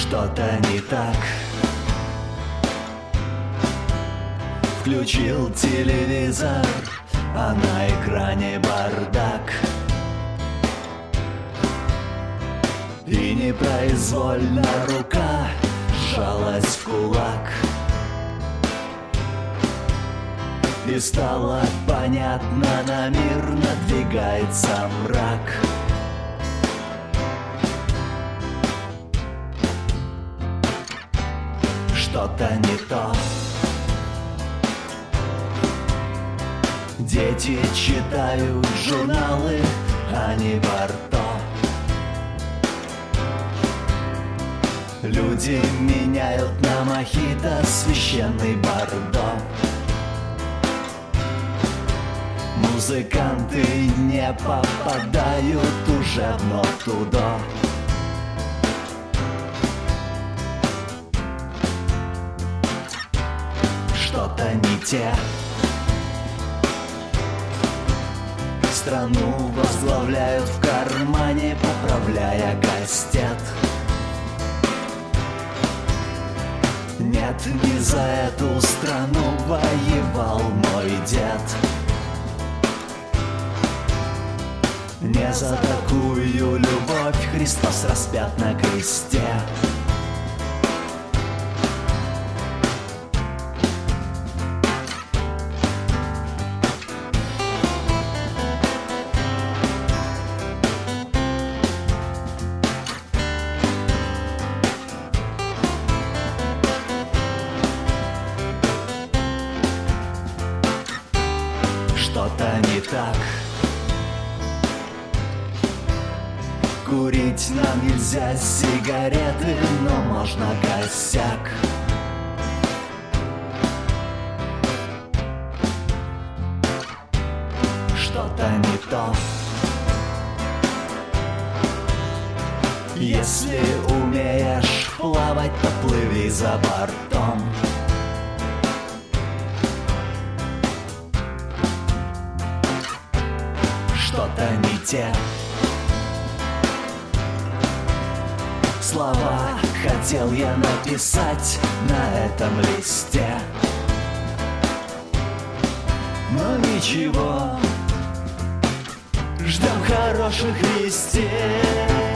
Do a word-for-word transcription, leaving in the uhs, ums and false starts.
Что-то не так. Включил телевизор, а на экране бардак. И непроизвольно рука сжалась в кулак. И стало понятно, на мир надвигается мрак. Что-то не то. Дети читают журналы, а не Барто. Люди меняют на мохито священный бордо. Музыканты не попадают уже в ноту до. Что-то не те. Страну возглавляют в кармане, поправляя кастет. Нет, не за эту страну воевал мой дед. Не за такую любовь Христос распят на кресте. Что-то не так. Курить нам нельзя сигареты, но можно косяк. Что-то не то. Если умеешь плавать, то плыви за бортом. Что-то не те. Слова хотел я написать на этом листе, но ничего, ждем хороших вестей.